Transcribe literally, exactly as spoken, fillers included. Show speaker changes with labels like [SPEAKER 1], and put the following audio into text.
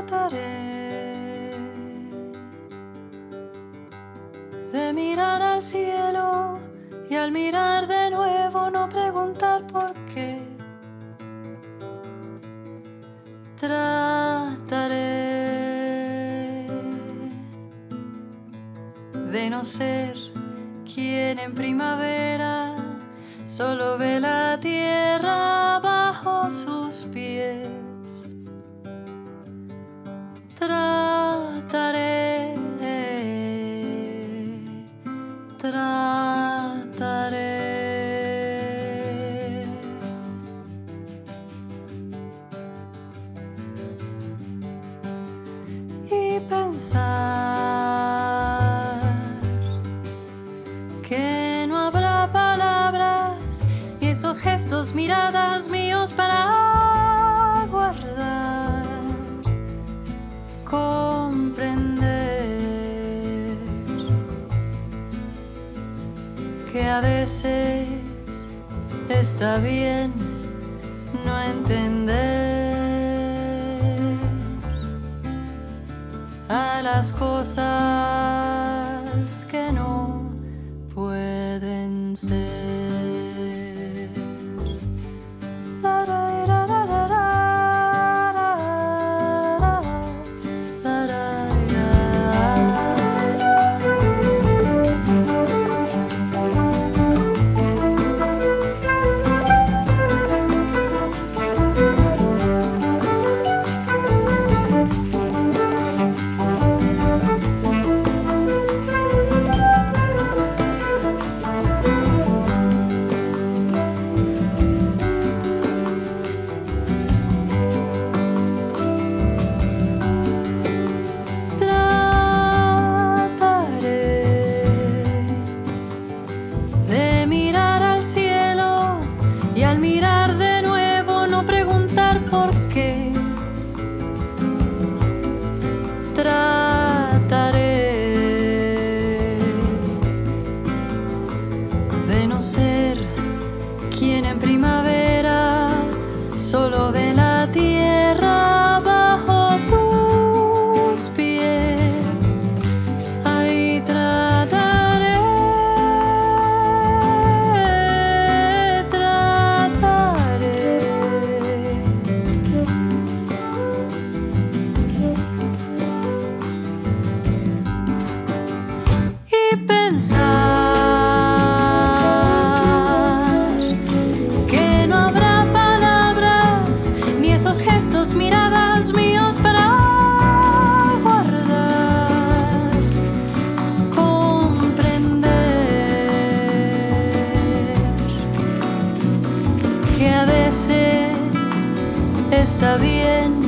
[SPEAKER 1] trataré de mirar al cielo y al mirar de nuevo no preguntar por qué. Trataré de no ser quien en primavera solo ve la tierra bajo sus pies. Trataré, trataré. Y pensar que no habrá palabras ni esos gestos, miradas míos para guardar, comprender que a veces está bien no entender a las cosas que no pueden ser. Ser quien en primavera solo ve la tierra bajo sus pies. Ahí trataré, trataré y pensar gestos, miradas míos para guardar, comprender que a veces está bien